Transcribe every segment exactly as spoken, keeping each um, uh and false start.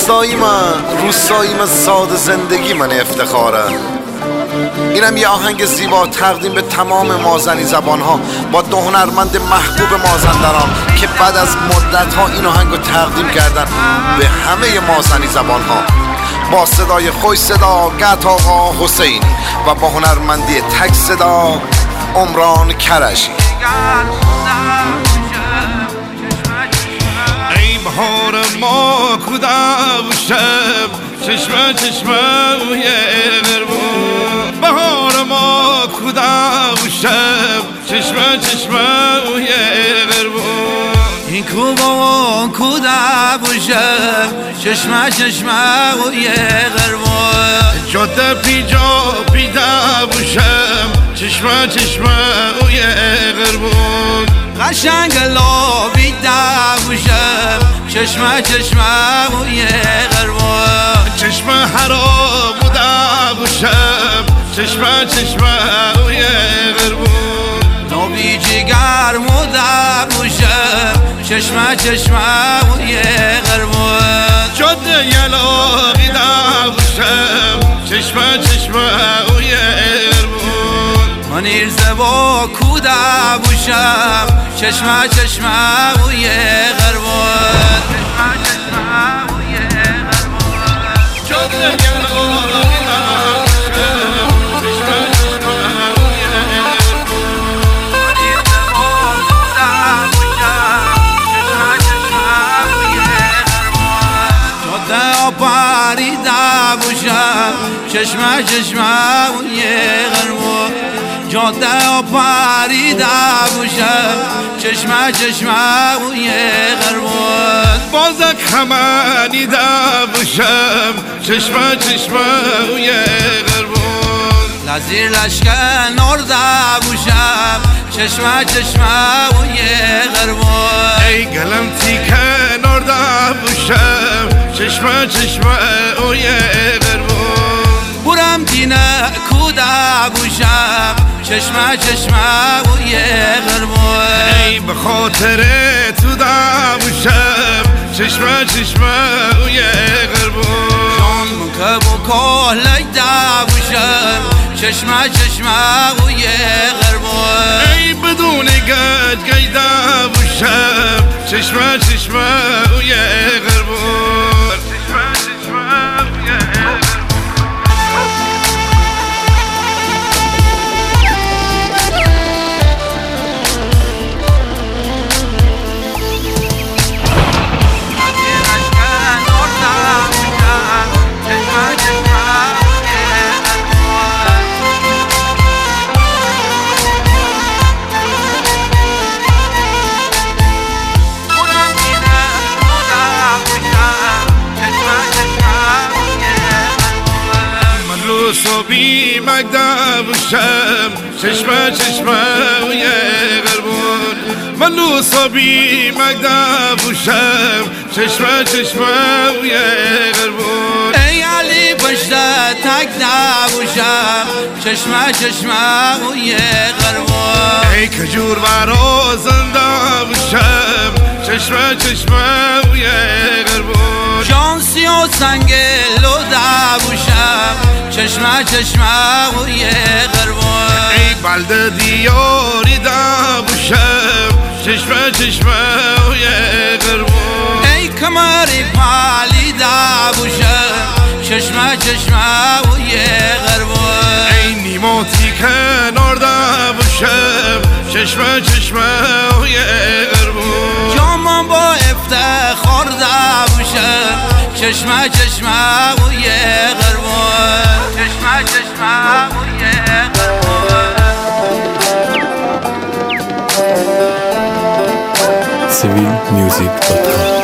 روستایی من روستایی من ساده زندگی من افتخاره. اینم یه آهنگ زیبا تقدیم به تمام مازنی زبان ها با دو هنرمند محبوب مازندران که بعد از مدت ها این آهنگ رو تقدیم کردن به همه مازنی زبان ها با صدای خوش صدا قط آقا حسینی و با هنرمندی تک صدا عمران کرشی. ای بهار ما کودک باشم چشمه چشمه اوی غربون، بهار ما کودک باشم چشمه چشمه اوی غربون، این کوبا کودک باشم چشمه چشمه اوی غربون، جاده پیجا پیدا باشم چشمه چشمه اوی غربون، قشنگ لابی دا باشم چشمه چشمه اوی غربون، چشمه حرام بوده باشم چشمه چشمه اوی غربون، لابی جگر موده باشم چشمه چشمه اوی غربون، جاده یلاقی دا باشم چشمه چشمه اوی غربون، منیر زبا کوده باشم چشمه چشمه اوی غربون، چشمه چشمه اوی غربون، جاده یلاقی دا باشم چشمه چشمه اوی غربون، منیر زبا کوده باشم چشمه چشمه اوی غربون، جاده پریده باشم چشمه چشمه اوی غربون، جاده پریده باشم چشمه چشمه اوی غربون، بازک خمانیده باشم چشمه چشمه اوی غربون، لزیر لشکن نرده باشم چشمه چشمه اوی غربون، ای گلم تیکه نرده باشم چشمه چشمه اوی غربون، برم دینه کوده باشم چشمه چشمه اوی غربون، ای به خاطر تو دا باشم چشمه چشمه اوی غربون، جان من که با کهلی ده باشم چشمه چشمه اوی غربون، ای بدون گد گیده باشم چشمه چشمه اوی غربون، چشمه چشمه اوی غربون. صبی مگده باشم چشمه چشمه اوی غربون، من لو صبی مگده باشم چشمه چشمه اوی غربون، ای علی پشت تکده باشم چشمه چشمه اوی غربون، ای کجور برا زنده باشم چشمه چشمه اوی غربون، جان سیاه سنگ لوده باشم چشمه چشمه اوی غربون، ای بلده دیاری دا باشم چشمه چشمه اوی غربون، ای کمری پالیده باشم چشمه چشمه اوی غربون، ای نیماتی که نرده باشم چشمه چشمه اوی غربون، جان من با افتخار ده باشم چشمه چشمه اوی غربون، چشمه چشمه اوی غربون. civil music dot com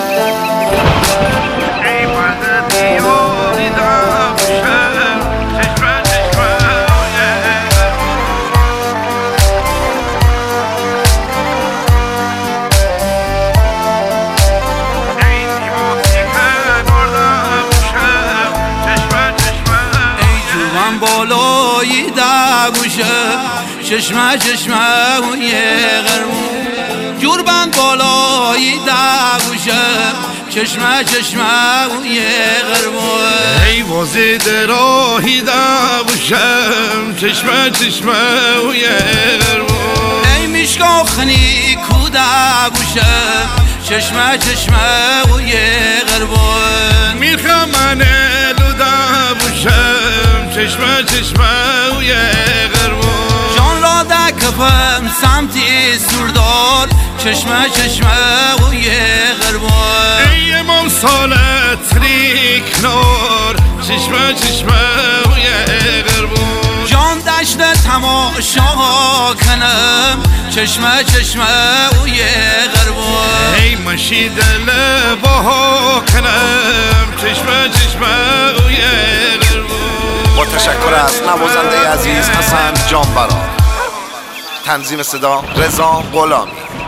بالایی ده باشم چشمه چشمه اوی غربون، جور بند بالایی ده باشم چشمه چشمه اوی غربون ای وزید راهی دابوشم چشمه چشمه اوی غربون ای میشکا خنی کودا بوشم چشمه چشمه اوی غربون میخوام من لودا بوشم چشمه چشمه اوی غربون جان را در کفم سمتی سردار چشمه چشمه اوی غربون ای امام سالت تریک نار چشمه چشمه اوی غربون جان دشت تماشا کنم چشمه چشمه اوی غربون ای مشی دل باها کنم چشمه چشمه اوی غربون با تشکر از نوازنده عزیز حسن جانبرا. تنظیم صدا رضا غلامی.